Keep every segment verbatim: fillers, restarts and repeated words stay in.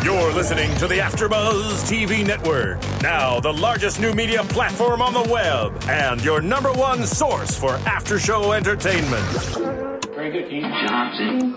You're listening to the AfterBuzz T V Network, now the largest new media platform on the web, and your number one source for after-show entertainment. Very good, Dean Johnson.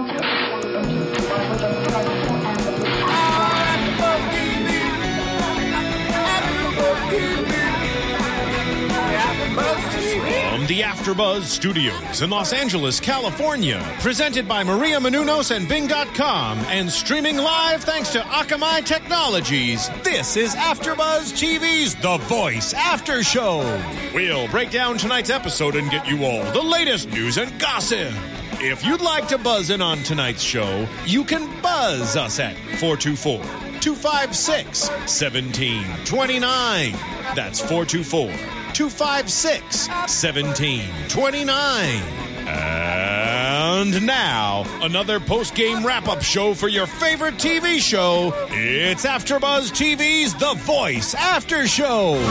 From the AfterBuzz Studios in Los Angeles, California, presented by Maria Menounos and Bing dot com, and streaming live thanks to Akamai Technologies, this is AfterBuzz T V's The Voice After Show. We'll break down tonight's episode and get you all the latest news and gossip. If you'd like to buzz in on tonight's show, you can buzz us at four two four, two five six, one seven two nine. That's four two four, two five six, one seven two nine. And now, another post-game wrap-up show for your favorite T V show. It's AfterBuzz T V's The Voice After Show. All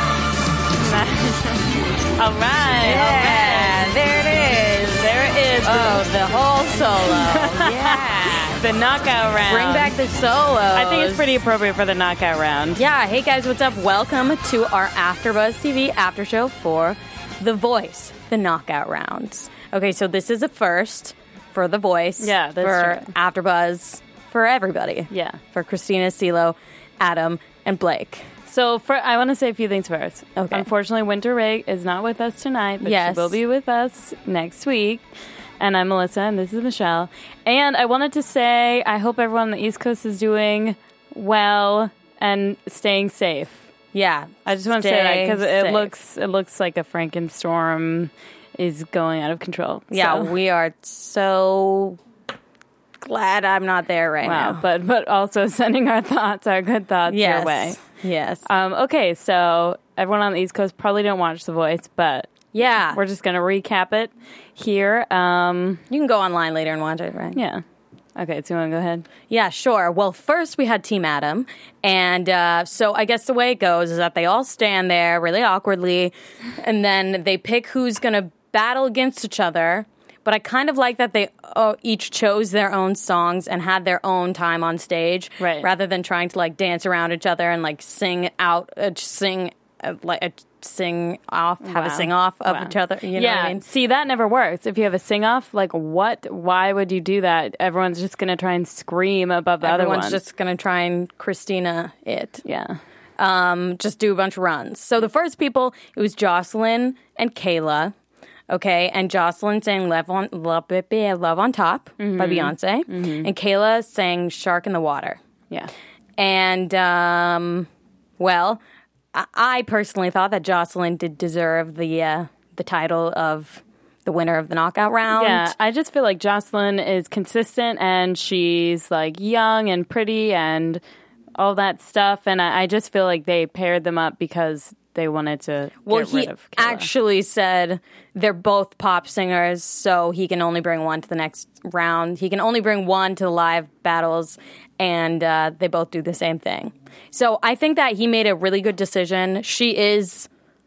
right, Yeah, all right. there it is. There it is. Oh, the whole solo. Yeah. The knockout round. Bring back the solo. I think it's pretty appropriate for the knockout round. Yeah. Hey, guys, what's up? Welcome to our AfterBuzz T V after show for The Voice, the knockout rounds. Okay, so this is a first for The Voice. Yeah, that's for true. AfterBuzz, for everybody. Yeah. For Christina, CeeLo, Adam, and Blake. So for, I want to say a few things first. Okay. Unfortunately, Winter Ray is not with us tonight, but Yes. she will be with us next week. And I'm Melissa, and this is Michelle. And I wanted to say I hope everyone on the East Coast is doing well and staying safe. Yeah. I just want to say that Stay because it safe. looks it looks like a Frankenstorm is going out of control. Yeah, So- we are so glad I'm not there right wow. now. But but also sending our thoughts, our good thoughts yes. your way. Yes. Um, okay, so everyone on the East Coast probably don't watch The Voice, but yeah. we're just going to recap it here. Um, You can go online later and watch it, right? yeah. Okay, so you want to go ahead? Yeah, sure. Well, first we had Team Adam. And uh, so I guess the way it goes is that they all stand there really awkwardly, and then they pick who's going to battle against each other. But I kind of like that they uh, each chose their own songs and had their own time on stage, Right. rather than trying to like dance around each other and like sing out, uh, sing uh, like uh, sing off, have a Wow. sing off of Wow. each other. You know yeah, what I mean? see, that never works. If you have a sing-off, like what? Why would you do that? Everyone's just going to try and scream above the other Everyone's one. just going to try and Christina it. Yeah. um, just do a bunch of runs. So the first people, it was Jocelyn and Kayla. Okay, and Jocelyn sang Love on, Love, Love on Top Mm-hmm. by Beyonce. And Kayla sang Shark in the Water. Yeah. And, um, well, I, I personally thought that Jocelyn did deserve the uh, the title of the winner of the knockout round. Yeah, I just feel like Jocelyn is consistent and she's like young and pretty and all that stuff. And I, I just feel like they paired them up because they wanted to Well, get he rid of Kayla. actually said they're both pop singers, so he can only bring one to the next round. He can only bring one to the live battles, and uh, they both do the same thing. So I think that he made a really good decision. She is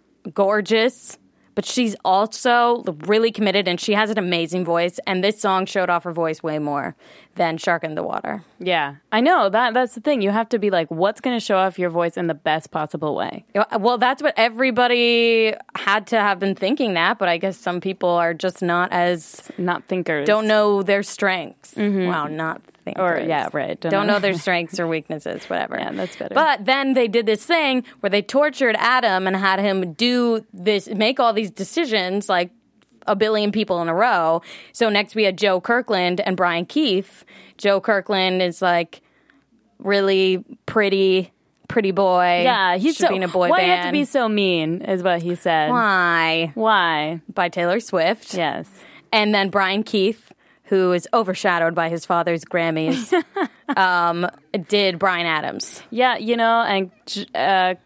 gorgeous, but she's also really committed, and she has an amazing voice, and this song showed off her voice way more than Shark in the Water. Yeah, I know. that. That's the thing. You have to be like, what's going to show off your voice in the best possible way? Well, that's what everybody had to have been thinking that, but I guess some people are just not as... Not thinkers. don't know their strengths. Wow, not thinkers. Or, yeah, right. Don't, Don't know. know. their strengths or weaknesses, whatever. Yeah, that's better. But then they did this thing where they tortured Adam and had him do this, make all these decisions, like a billion people in a row. So next we had Joe Kirkland and Brian Keefe. Joe Kirkland is like really pretty, pretty boy. Yeah, he's should so. be in a boy why band. you have to be so mean? Is what he said. Why? Why? By Taylor Swift. Yes. And then Brian Keefe, who is overshadowed by his father's Grammys, um, did Bryan Adams. Yeah, you know, and uh,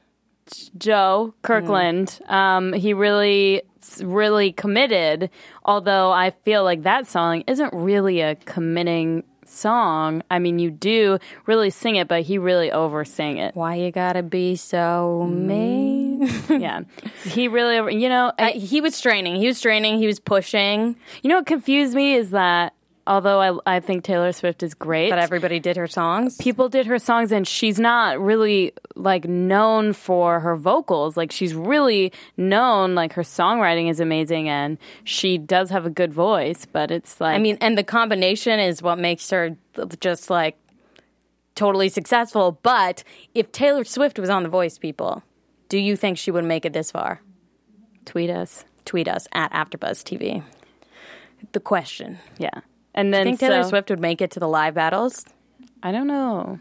Joe Kirkland, Mm. um, he really, really committed. Although I feel like that song isn't really a committing song. I mean, you do really sing it, but he really oversang it. Why you gotta be so mean? Yeah, he really, you know, Uh, he was straining. He was straining. He was pushing. you know what confused me is that although I, I think Taylor Swift is great. But everybody did her songs. People did her songs, and she's not really like known for her vocals. Like she's really known, like her songwriting is amazing, and she does have a good voice. But it's like, I mean, and the combination is what makes her just like totally successful. But if Taylor Swift was on The Voice, people, do you think she would make it this far? tweet us, tweet us at AfterBuzz T V. The question, yeah. And then do you think Taylor so, Swift would make it to the live battles? I don't know.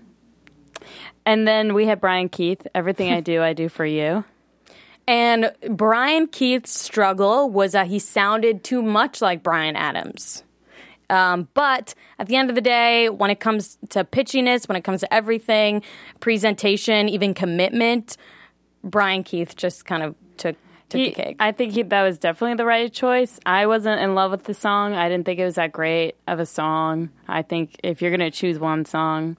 And then we had Brian Keith. Everything I do, I do for you. And Brian Keith's struggle was that he sounded too much like Bryan Adams. Um, but at the end of the day, when it comes to pitchiness, when it comes to everything, presentation, even commitment, Brian Keith just kind of took took He, the cake. I think he, that was definitely the right choice. I wasn't in love with the song. I didn't think it was that great of a song. I think if you're going to choose one song,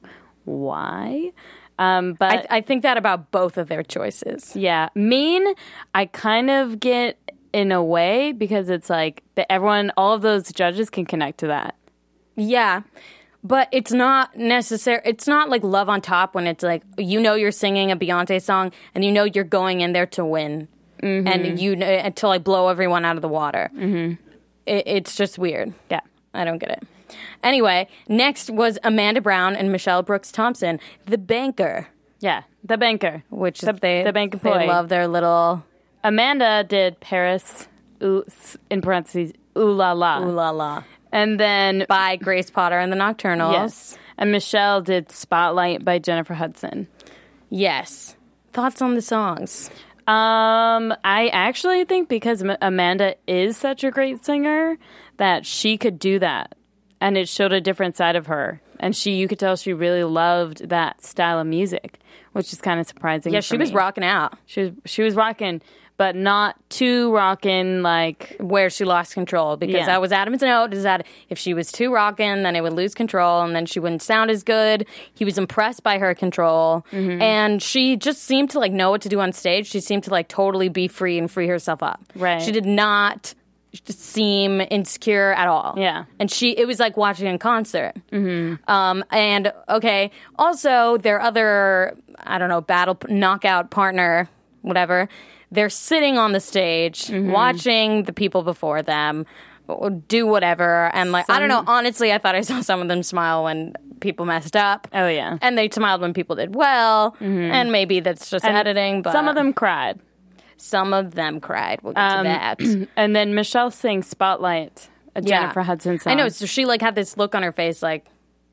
why? Um, but I, I think that about both of their choices. yeah, Mean, I kind of get in a way because it's like that everyone, all of those judges can connect to that. Yeah. But it's not necessary. It's not like Love on Top when it's like, you know, you're singing a Beyonce song and you know you're going in there to win. Mm-hmm. And you until I blow everyone out of the water. Mm-hmm. It, it's just weird. Yeah. I don't get it. Anyway, next was Amanda Brown and Michelle Brooks Thompson, The Banker. Yeah, The Banker. Which the, is they, the Banker they boy. love their little... Amanda did Paris, ooh, in parentheses, Ooh La La. Ooh La La. And then... By Grace Potter and the Nocturnals. Yes. And Michelle did Spotlight by Jennifer Hudson. Yes. Thoughts on the songs? Um, I actually think because M- Amanda is such a great singer that she could do that, and it showed a different side of her. And she, you could tell she really loved that style of music, which is kind of surprising. Yeah, for she was me. rocking out. She was she was rocking, but not too rocking like where she lost control, because Yeah. that was Adam's note, is that if she was too rockin', then it would lose control and then she wouldn't sound as good. He was impressed by her control, Mm-hmm. and she just seemed to like know what to do on stage. She seemed to like totally be free and free herself up. Right. She did not seem insecure at all. Yeah. And she, it was like watching a concert. Mm-hmm. Um, and okay, also their other, I don't know, battle knockout partner, whatever, they're sitting on the stage Mm-hmm. watching the people before them do whatever. And like, I don't know, honestly, I thought I saw some of them smile when people messed up. Oh, yeah. And they smiled when people did well. And maybe that's just And editing, but some of them cried. some of them cried. We'll get Um, to that. And then Michelle sang Spotlight, a Yeah. Jennifer Hudson song. I know. So she like had this look on her face, like,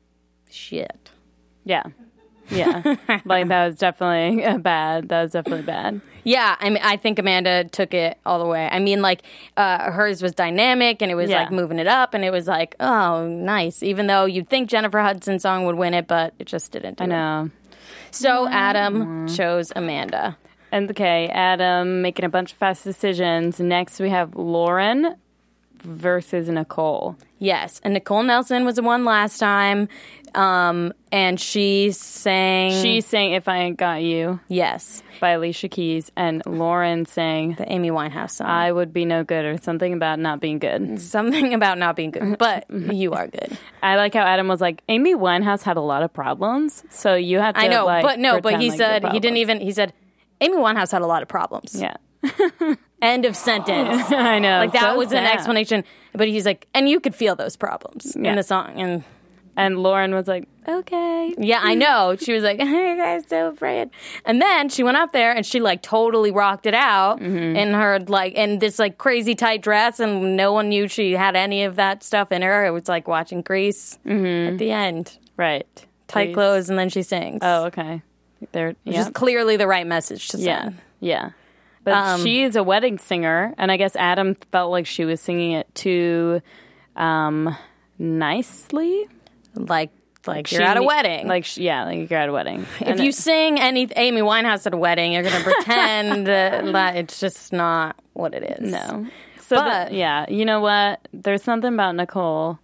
shit. Yeah. Yeah. Like that was definitely uh, bad. That was definitely bad. Yeah, I mean, I think Amanda took it all the way. I mean, like, uh, hers was dynamic, and it was Yeah. like moving it up, and it was like, oh, nice. Even though you'd think Jennifer Hudson's song would win it, but it just didn't. Do I know. It. So Adam chose Amanda. And okay, Adam making a bunch of fast decisions. Next, we have Lauren versus Nicole. Yes, and Nicole Nelson was the one last time, um, and she sang. She sang "If I Ain't Got You" yes, by Alicia Keys, and Lauren sang the Amy Winehouse song. "I Would Be No Good" or something about not being good. Something about not being good, but you are good. I like how Adam was like, Amy Winehouse had a lot of problems, so you had to. I know, like, but no, but pretend he like said they're he didn't problems. even. He said Amy Winehouse had a lot of problems. Yeah, End of sentence. I know. Like that so was an sad. explanation, but he's like, and you could feel those problems Yeah. in the song. And And Lauren was like, okay. yeah, I know. She was like, you guys so afraid. And then she went up there and she like totally rocked it out Mm-hmm. in her like in this like crazy tight dress, and no one knew she had any of that stuff in her. It was like watching Grease at the end. Right. Tight Please. clothes, and then she sings. Oh, okay. There, Which yeah. is clearly the right message to Yeah, send. yeah. But Um, she is a wedding singer, and I guess Adam felt like she was singing it too um, nicely. Like like She you're at a ne- wedding. Like, she- yeah, like you're at a wedding. if And you it- sing any Amy Winehouse at a wedding, you're going to pretend uh, that it's just not what it is. no. So, But- the- yeah, you know what? There's something about Nicole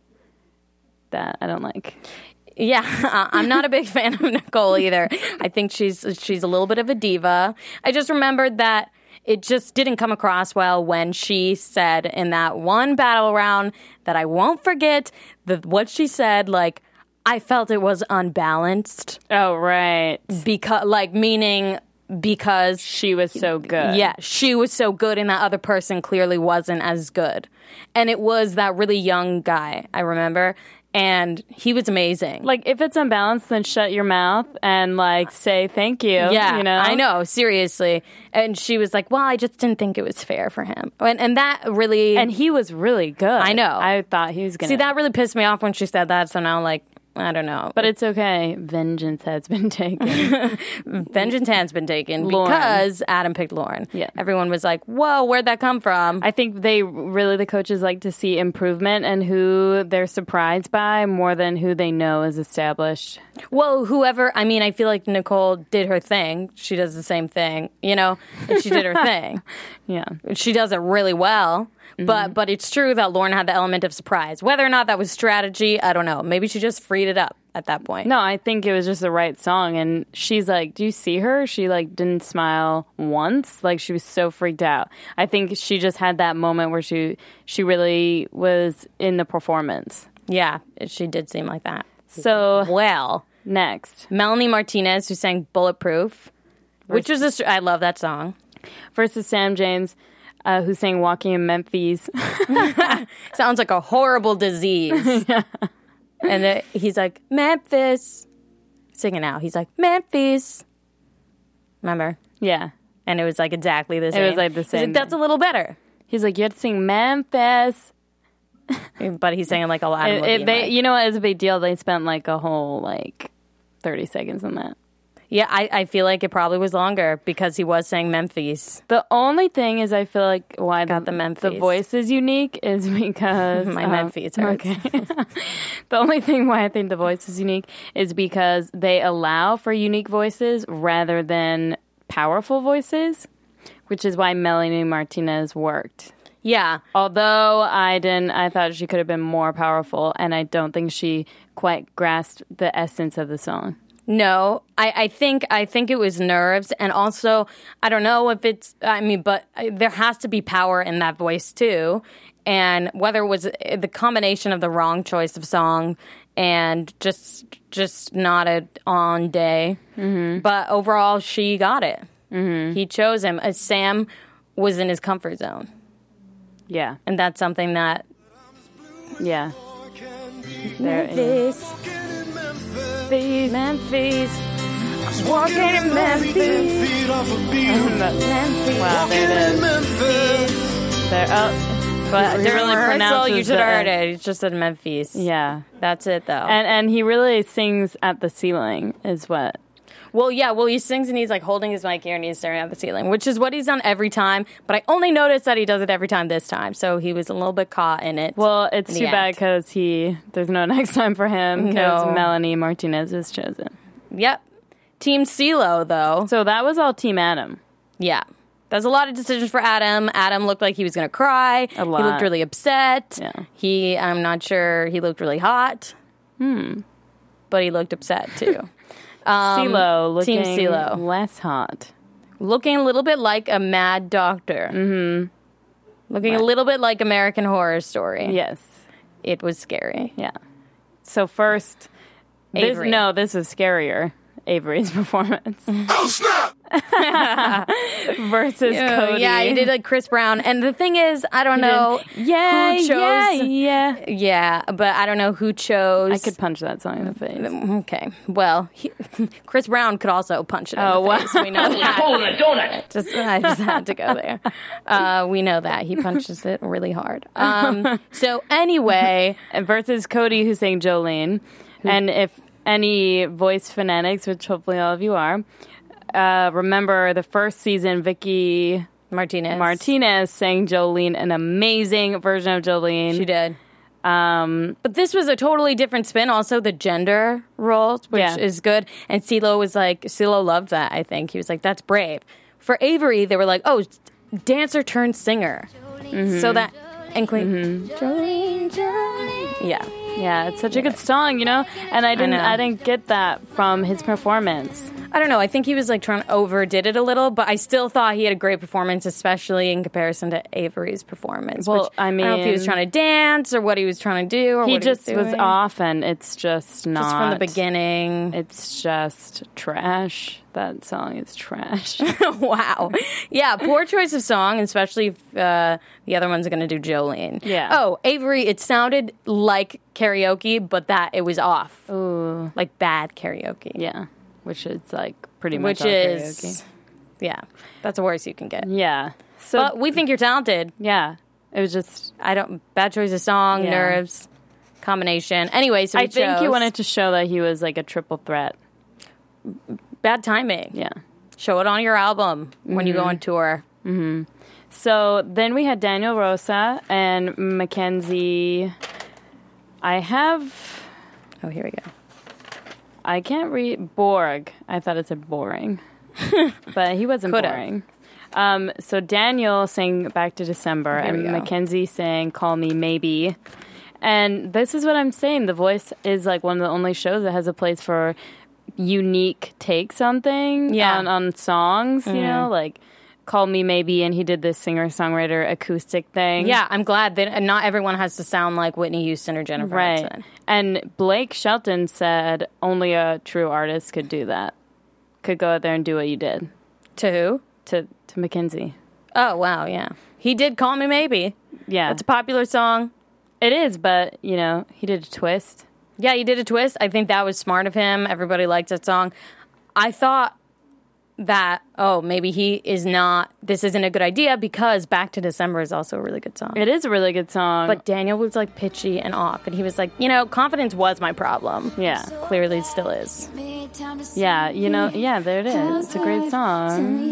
that I don't like. Yeah, uh, I'm not a big fan of Nicole either. I think she's she's a little bit of a diva. I just remembered that it just didn't come across well when she said in that one battle round that I won't forget, the, what she said, like, I felt it was unbalanced. Oh, right. Because, like, meaning because she was so good. Yeah, she was so good and that other person clearly wasn't as good. And it was that really young guy, I remember. And he was amazing. Like, if it's unbalanced, then shut your mouth and, like, say thank you. Yeah, you know? I know, seriously. And she was like, well, I just didn't think it was fair for him. And, and that really... And he was really good. I know. I thought he was going to... See, that really pissed me off when she said that, so now, like, I don't know. But it's okay. Vengeance has been taken. Vengeance has been taken Lauren. Because Adam picked Lauren. Yeah. Everyone was like, whoa, where'd that come from? I think they really, the coaches like to see improvement and who they're surprised by more than who they know is established. Well, whoever, I mean, I feel like Nicole did her thing. She does the same thing, you know? And she did her thing. Yeah. She does it really well. Mm-hmm. But but it's true that Lauren had the element of surprise. Whether or not that was strategy, I don't know. Maybe she just freed it up at that point. No, I think it was just the right song. And she's like, do you see her? She like didn't smile once. Like she was so freaked out. I think she just had that moment where she she really was in the performance. Yeah, she did seem like that. So well, next, Melanie Martinez, who sang Bulletproof, which was a str- I love that song. Versus Sam James, uh, who sang Walking in Memphis. Sounds like a horrible disease. Yeah. And it, he's like, Memphis. Sing it now. He's like, Memphis. Remember? Yeah. And it was like exactly the same. It was like the He's same. like, that's a little better. He's like, you have to sing Memphis. But he's singing like a lot of it, it, they, You know what? It's a big deal. They spent like a whole like thirty seconds on that. Yeah, I, I feel like it probably was longer because he was saying Memphis. The only thing is I feel like why Got the, the, Memphis. the voice is unique is because... My um, Memphis hurts. Okay. The only thing why I think the voice is unique is because they allow for unique voices rather than powerful voices, which is why Melanie Martinez worked. Yeah. Although I didn't, I thought she could have been more powerful, and I don't think she quite grasped the essence of the song. No, I, I think I think it was nerves, and also I don't know if it's. I mean, but there has to be power in that voice too, and whether it was the combination of the wrong choice of song and just just not a on day, mm-hmm. but overall she got it. Mm-hmm. He chose him. As Sam was in his comfort zone. Yeah, and that's something that. Yeah. Memphis. Memphis. Memphis. I'm walking in Memphis. Memphis. Wow, there it is. There, oh, but it really pronounces you should the, have heard it. He just said Memphis. Yeah. That's it, though. And and he really sings at the ceiling, is what. Well, yeah, well, he sings and he's like holding his mic here and he's staring at the ceiling, which is what he's done every time. But I only noticed that he does it every time this time. So he was a little bit caught in it. Well, it's too bad because he there's no next time for him because No. Melanie Martinez was chosen. Yep. Team CeeLo, though. So that was all Team Adam. Yeah. There's a lot of decisions for Adam. Adam looked like he was going to cry. A lot. He looked really upset. Yeah. He, I'm not sure, he looked really hot. Hmm. But he looked upset, too. Um, CeeLo looking Team CeeLo. less hot. Looking a little bit like a mad doctor. Mm-hmm. Looking right. a little bit like American Horror Story. Yes. It was scary. Yeah. So first, this, Avery. no, this is scarier. Avery's performance. Oh, snap! Versus Yeah, Cody. Yeah, he did like Chris Brown. And the thing is, I don't He know did- yeah, who chose. yeah, yeah. Yeah, but I don't know who chose. I could punch that song in the face. Okay. Well, he, Chris Brown could also punch it in Oh, the wow. face. We know that. Holding a donut. Just, I just had to go there. Uh, we know that. He punches it really hard. Um, so anyway. And versus Cody, who sang Jolene. And if any voice fanatics, which hopefully all of you are, uh, remember the first season, Vicky Martinez. Martinez sang Jolene, an amazing version of Jolene. She did. Um, but this was a totally different spin. Also, the gender roles, which Yeah. is good. And CeeLo was like, CeeLo loved that, I think. He was like, that's brave. For Avery, they were like, oh, dancer turned singer. Mm-hmm. So that, and Cle- mm-hmm. Jolene, Jolene. Yeah. Yeah, it's such a good song, you know? And I didn't know. I, didn't get that from his performance. I don't know. I think he was like trying to overdid it a little, but I still thought he had a great performance, especially in comparison to Avery's performance. Well, which, I mean, I don't know if he was trying to dance or what he was trying to do. Or he what just he was, was doing. off, and it's just not. Just from the beginning. It's just trash. That song is trash. Wow. Yeah, poor choice of song, especially if uh, the other one's going to do Jolene. Yeah. Oh, Avery, it sounded like karaoke, but that it was off. Ooh. Like bad karaoke. Yeah. Which is like pretty much Which all is, karaoke. yeah, that's the worst you can get. Yeah. So But we think you're talented. yeah, it was just. I don't, bad choice of song, Yeah. nerves, combination. Anyway, so I we think he chose- wanted to show that he was like a triple threat. bad timing. Yeah. Show it on your album when you go on tour. So then we had Daniel Rosa and Mackenzie. I have. Oh, here we go. I can't read Borg. I thought it said boring, but he wasn't Could've. boring. Um, so Daniel sang Back to December, Here we and go. Mackenzie sang Call Me Maybe. And this is what I'm saying. The Voice is like one of the only shows that has a place for unique takes on things, Yeah. on, on songs, you know, like Call Me Maybe, and he did this singer-songwriter acoustic thing. Yeah, I'm glad that not everyone has to sound like Whitney Houston or Jennifer Right. Hudson. And Blake Shelton said only a true artist could do that. Could go out there and do what you did To who? to to Mackenzie. Oh, wow, yeah. He did Call Me Maybe. Yeah. That's a popular song. It is, but, you know, he did a twist. Yeah, he did a twist. I think that was smart of him. Everybody liked that song. I thought that, oh, maybe he is not, this isn't a good idea because Back to December is also a really good song. It is a really good song. But Daniel was like pitchy and off. And he was like, you know, confidence was my problem. yeah. Clearly it still is. Yeah, you know, yeah, there it is. It's a great song.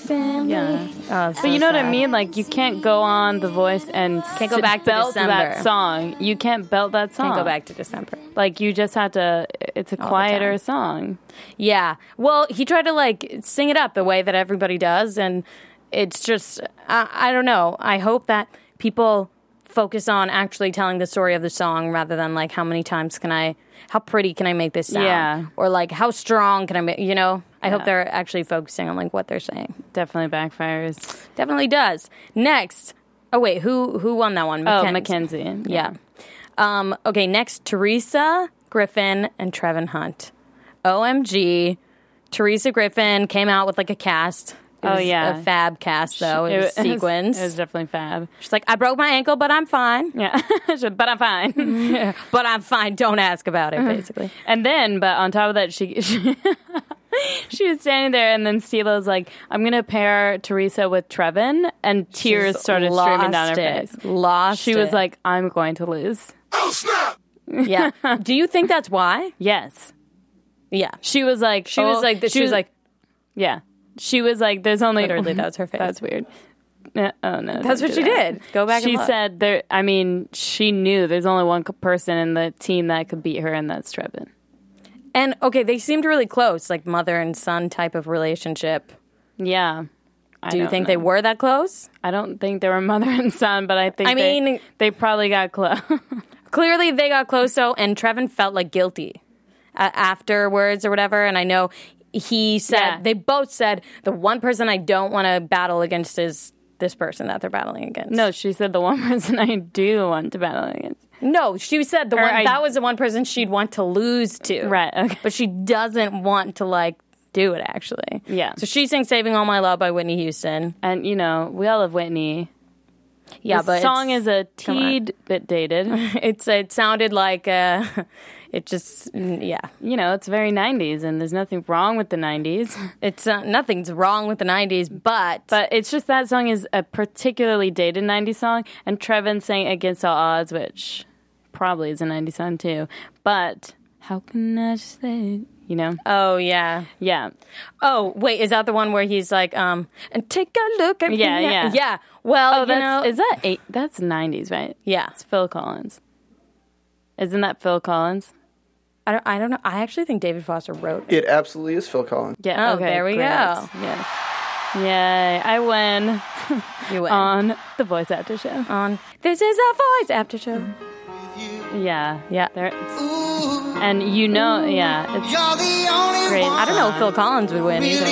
Yeah. Oh, But you know what I mean? Like, you can't go on The Voice and Can't go sit- back to belt December. that song. You can't belt that song. Can't go back to December. Like, you just have to, it's a the quieter time. song. Yeah. Well, he tried to like sing it up the way that everybody does. And it's just, I, I don't know. I hope that people focus on actually telling the story of the song rather than like how many times can I, how pretty can I make this sound? Yeah. Or like how strong can I make, you know? I hope Yeah. they're actually focusing on like what they're saying. Definitely backfires. Definitely does. Next. Oh, wait. Who who won that one? Oh, Mackenzie. Mackenzie. Yeah. Um, okay, next, Teresa Griffin and Trevin Hunt. O M G. Teresa Griffin came out with like a cast. It Oh, was yeah. a fab cast, though. It, was sequence. It was definitely fab. She's like, I broke my ankle, but I'm fine. Yeah. But I'm fine. But I'm fine. Don't ask about it, basically. And then, but on top of that, she she, she was standing there, and then CeeLo's like, I'm going to pair Teresa with Trevin, and tears She's started streaming down her lost it. face. Lost She was it. like, I'm going to lose. Yeah. Do you think that's why? Yes. Yeah. She was like, She oh, was like, she was like, yeah. She was like, there's only. Literally, that was her face. That's weird. No, oh, no. That's don't what do she that. did. Go back and She look. said, there. I mean, she knew there's only one person in the team that could beat her, and that's Trevin. and okay, they seemed really close, like mother and son type of relationship. Yeah. I Do you don't think know. they were that close? I don't think they were mother and son, but I think I they, mean- they probably got close. Clearly, they got close, though, and Trevin felt like guilty uh, afterwards or whatever. And I know he said, Yeah. they both said, the one person I don't want to battle against is this person that they're battling against. No, she said the one person I do want to battle against. No, she said the Or one I- that was the one person she'd want to lose to. Right, okay. But she doesn't want to, like, do it, actually. Yeah. So she sings Saving All My Love by Whitney Houston. And, you know, we all love Whitney. Yeah, the but song it's- is a come on. teed bit dated. It's it sounded like uh, it just yeah. You know, it's very nineties, and there's nothing wrong with the nineties. It's uh, nothing's wrong with the nineties, but But it's just that song is a particularly dated nineties song, and Trevin sang Against All Odds, which probably is a nineties song too. But how can I just say, you know? oh yeah. Yeah. Oh wait, is that the one where he's like um and take a look at Yeah, me now? yeah. yeah. Well, Oh, you that's, know, is that eight? That's nineties, right? yeah. It's Phil Collins. Isn't that Phil Collins? I don't I don't know. I actually think David Foster wrote it. It absolutely is Phil Collins. Yeah. Oh, okay, there we great. go. Yes. Yay! I win You win. on the Voice After Show. on This Is a Voice After Show. Yeah. Yeah. There. It's, And you know, yeah, it's great. I don't know if Phil Collins would win either.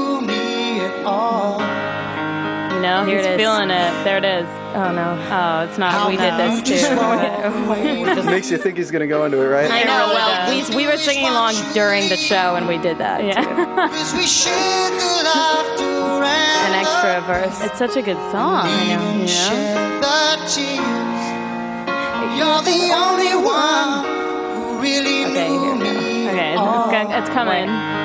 You know, Here he's it is. feeling it. There it is. Oh no. Oh, it's not. We did this too. Just makes you think he's going to go into it, right? I know. really Well, does. we, we were singing along during the show, and we did that. Yeah. An extra verse. It's such a good song. I know. You know? You're the only one who really Okay, here we go. Okay, it's, it's, go- it's coming.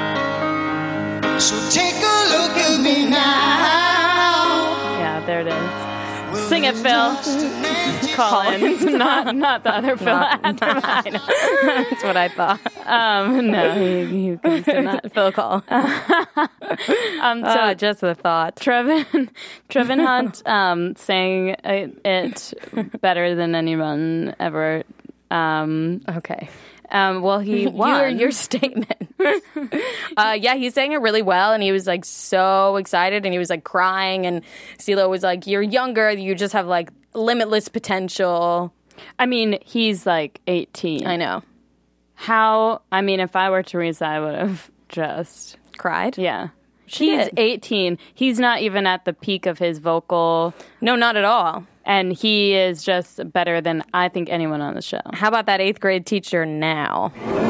So take a look at me now. Yeah, there it is. Sing it, Phil. Collins, not not the other Phil. Not- I know. That's what I thought. Um, no, he, he couldn't sing that. Phil Collins. Um, so Uh, just the thought. Trevin, Trevin Hunt um, sang it, it better than anyone ever. Um, Okay. um, well, he won. Your, your statement. uh, yeah, he sang it really well, and he was like so excited, and he was like crying, and CeeLo was like, "You're younger, you just have like limitless potential." I mean, he's like eighteen. I know. How? I mean, if I were Teresa, I would have just Cried? yeah. She He's did. eighteen. He's not even at the peak of his vocal, No, not at all. and he is just better than I think anyone on the show. How about that eighth grade teacher now?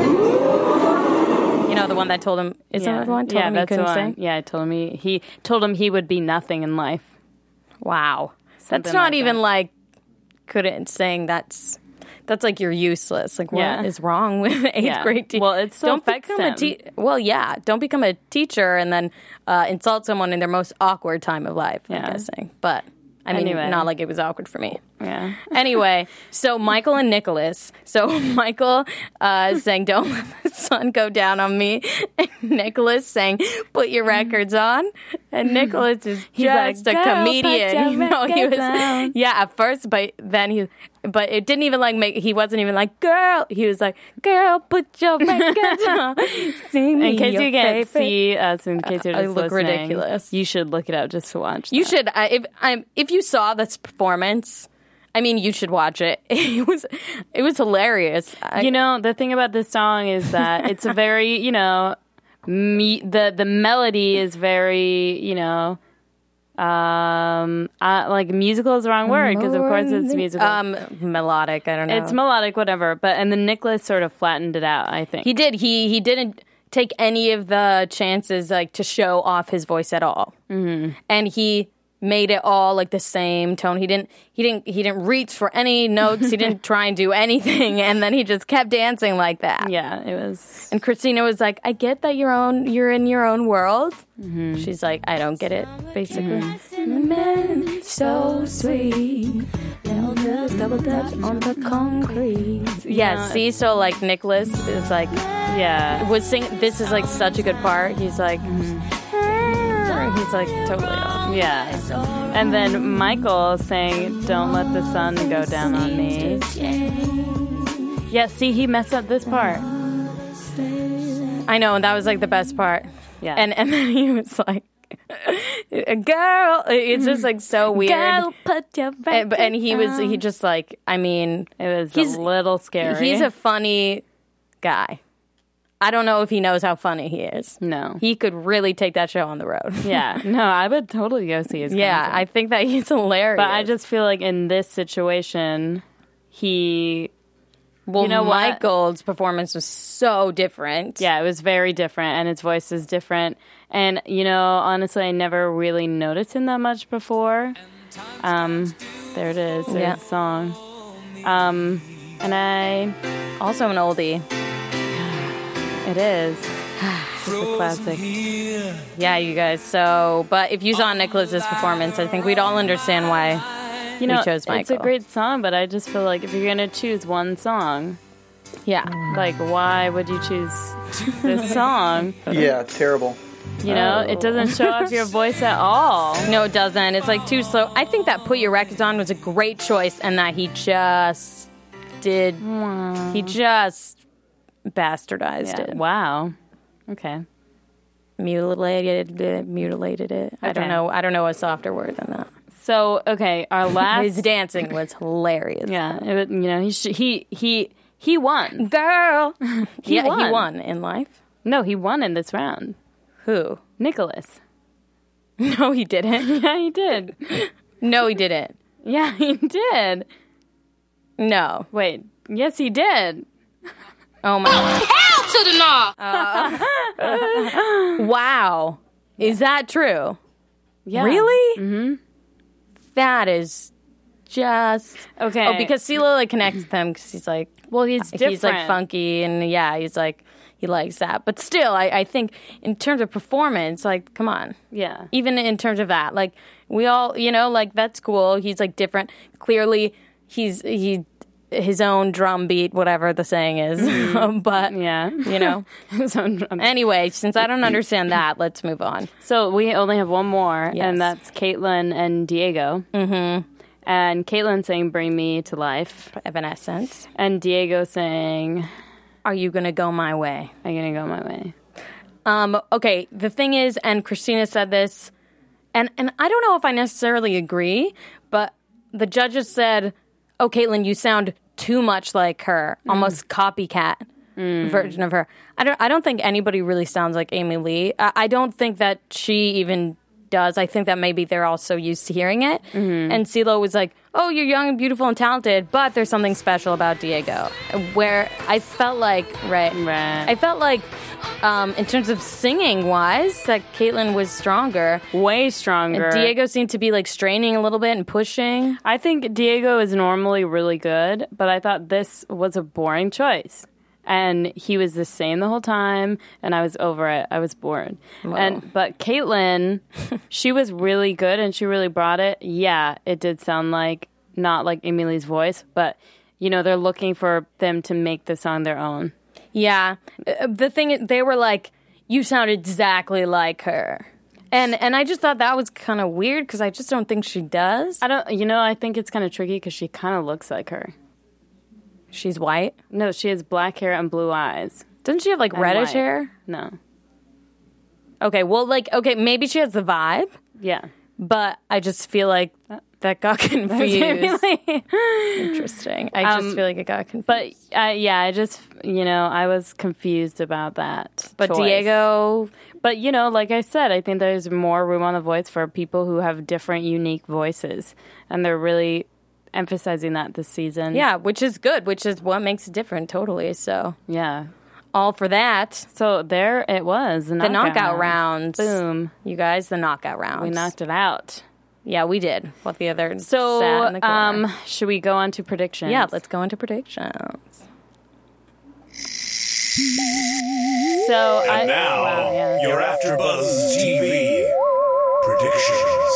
You know, the one that told him, is that the one? Told yeah, him he that's the couldn't one. sing? Yeah, I told him he, he told him he would be nothing in life. Wow. Something That's not like even that. like, couldn't sing. That's that's like you're useless. Like, what is Yeah. wrong with eighth Yeah. grade teachers? Well, it still don't affects become a them. te- Well, yeah. Don't become a teacher and then uh, insult someone in their most awkward time of life, I'm Yeah. guessing. But, I mean, Anyway. not like it was awkward for me. Yeah. Anyway, so Michael and Nicholas. So Michael uh, sang "Don't Let the Sun Go Down on Me," and Nicholas sang "Put Your Records On." And Nicholas is He's like, just a "Girl, put comedian. your You know, he was records on." yeah at first, but then he, but it didn't even like make. He wasn't even like "girl." He was like, "Girl, put your records on." Sing me In case your you can't favorite. see us, in case you're I just look listening, ridiculous. you should look it up just to watch. You that. should. I if I if you saw this performance, I mean, you should watch it. It was it was hilarious. I, You know, the thing about this song is that it's a very, you know, me, the the melody is very, you know, um, uh, like musical is the wrong word because of course it's musical. um melodic. I don't know. it's melodic, whatever. But and then Nicholas sort of flattened it out. I think He did. He he didn't take any of the chances like to show off his voice at all, mm-hmm. and he made it all like the same tone. He didn't he didn't he didn't reach for any notes. He didn't try and do anything, and then he just kept dancing like that. yeah, it was. And Christina was like, "I get that you're own you're in your own world." Mm-hmm. She's like, "I don't get it." Basically, mm-hmm. Man, so sweet. Double touch on the concrete. Yeah. Yeah. See, so like Nicholas is like. Yeah, was sing. This is like such a good part. He's like, he's like totally off. yeah. And then Michael saying, "Don't let the sun go down on me." Yeah, see, he messed up this part. I know, and that was like the best part. Yeah, And and then he was like, "Girl," it's just like so weird. Girl, put your And, but- and he was records he on. just like I mean It was he's- a little scary. he's a funny guy. I don't know if he knows how funny he is. no. He could really take that show on the road. Yeah, no, I would totally go see his. Yeah, concert. I think that he's hilarious. But I just feel like in this situation, he, well, you know what? Michael's performance was so different. yeah, it was very different, and his voice is different. And you know, honestly, I never really noticed him that much before. Um, there it is, there's Yeah. the song. Um, and I, Also an oldie. it is, it's a classic. Yeah, you guys. So, but if you saw Nicholas's performance, I think we'd all understand why. You know, We chose it's a Michael. great song, but I just feel like if you're gonna choose one song, Yeah. like why would you choose this song? Yeah, terrible. You know, it doesn't show off your voice at all. No, it doesn't. It's like too slow. I think that Put Your Records On was a great choice, and that he just did. He just bastardized Yeah. it. Wow. Okay. Mutilated it. Mutilated it. I don't Okay. know. I don't know a softer word than that. So, okay, our His last. dancing was hilarious. Yeah, it, was- you know, he sh- he he He won. Girl. He yeah, won. he won in life. No, he won in this round. Who? Nicholas. No, he didn't. Yeah, he did. No, he didn't. Yeah, he did. No. Wait. Yes, he did. Oh my God. Hell to the no! Uh, wow. Is that true? Yeah. Really? Mm-hmm. That is just... Okay. Oh, because CeeLo like connects with him because he's like... Well, he's different. He's like funky and yeah, he's like... He likes that. But still, I, I think in terms of performance, like, come on. Yeah. Even in terms of that, like, we all, you know, like, that's cool. He's, like, different. Clearly, he's, he, his own drum beat, whatever the saying is. Mm-hmm. But, yeah. you know. His own drum beat. Anyway, since I don't understand that, let's move on. So we only have one more, Yes. and that's Caitlin and Diego. Mm-hmm. And Caitlin saying, "Bring me to life." Evanescence. And Diego saying... Are you going to go my way? I'm going to go my way. Um, okay, the thing is, and Christina said this, and, and I don't know if I necessarily agree, but the judges said, oh, Caitlin, you sound too much like her, mm. almost copycat mm. version of her. I don't I don't think anybody really sounds like Amy Lee. I, I don't think that she even does. I think that maybe they're all so used to hearing it. Mm-hmm. And CeeLo was like, oh, you're young and beautiful and talented, but there's something special about Diego. Where I felt like, right, right. I felt like, um, in terms of singing wise, that Caitlin was stronger. Way stronger. And Diego seemed to be like straining a little bit and pushing. I think Diego is normally really good, but I thought this was a boring choice. And he was the same the whole time, and I was over it. I was bored. Whoa. And but Caitlin, she was really good, and she really brought it. Yeah, it did sound like not like Emily's voice, but you know they're looking for them to make the song their own. Yeah, the thing is, they were like, "You sound exactly like her," and and I just thought that was kind of weird because I just don't think she does. I don't. You know, I think it's kind of tricky because she kind of looks like her. She's white? No, she has black hair and blue eyes. Doesn't she have, like, reddish white. hair? No. Okay, well, like, okay, maybe she has the vibe. Yeah. But I just feel like that got confused. Interesting. I just um, feel like it got confused. But, uh, yeah, I just, you know, I was confused about that But choice. Diego... But, you know, like I said, I think there's more room on the voice for people who have different, unique voices. And they're really... emphasizing that this season. Yeah, which is good, which is what makes it different, totally. So, yeah. All for that. So there it was. The knockout, the knockout round. Boom. You guys, the knockout round. We knocked it out. Yeah, we did. What the other So, sat in the corner. um, should we go on to predictions? Yeah, let's go into predictions. So, and I, now, wow, yeah. your AfterBuzz T V predictions.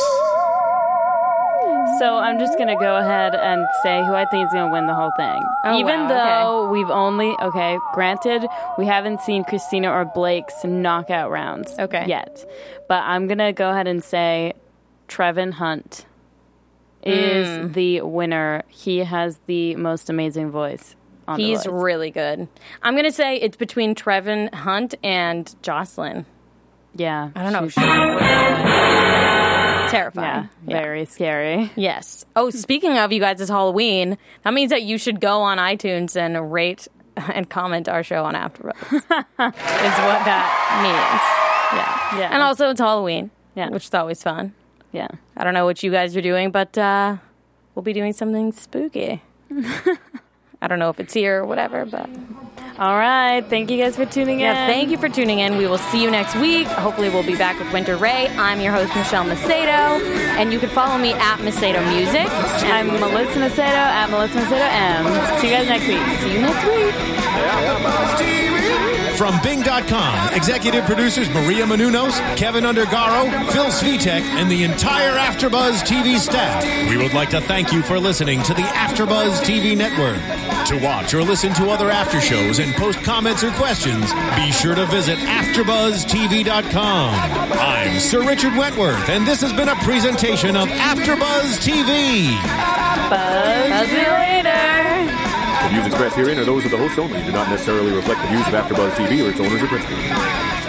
So I'm just going to go ahead and say who I think is going to win the whole thing. Oh, Even wow, though okay. we've only, okay, granted, we haven't seen Christina or Blake's knockout rounds okay. yet. But I'm going to go ahead and say Trevin Hunt is mm. the winner. He has the most amazing voice on He's the list. really good. I'm going to say it's between Trevin Hunt and Jocelyn. Yeah. I don't know. she's- Terrifying. Yeah, very scary. Yes. Oh, speaking of, you guys, it's Halloween. That means that you should go on iTunes and rate and comment our show on AfterBuzz. is what that means. Yeah. Yeah. And also, it's Halloween. Yeah. Which is always fun. Yeah. I don't know what you guys are doing, but uh, we'll be doing something spooky. I don't know if it's here or whatever, but... All right. Thank you guys for tuning Yeah, in. thank you for tuning in. We will see you next week. Hopefully we'll be back with Winter Ray. I'm your host, Michelle Macedo, and you can follow me at Macedo Music. I'm Melissa Macedo at Melissa Macedo M. See you guys next week. See you next week. From Bing dot com, executive producers Maria Menounos, Kevin Undergaro, Phil Svitek, and the entire AfterBuzz T V staff, we would like to thank you for listening to the AfterBuzz T V network. To watch or listen to other after shows and post comments or questions, be sure to visit after buzz T V dot com. I'm Sir Richard Wentworth, and this has been a presentation of AfterBuzz T V. Buzz you later. The views expressed herein are those of the hosts only and do not necessarily reflect the views of AfterBuzz T V or its owners or principals.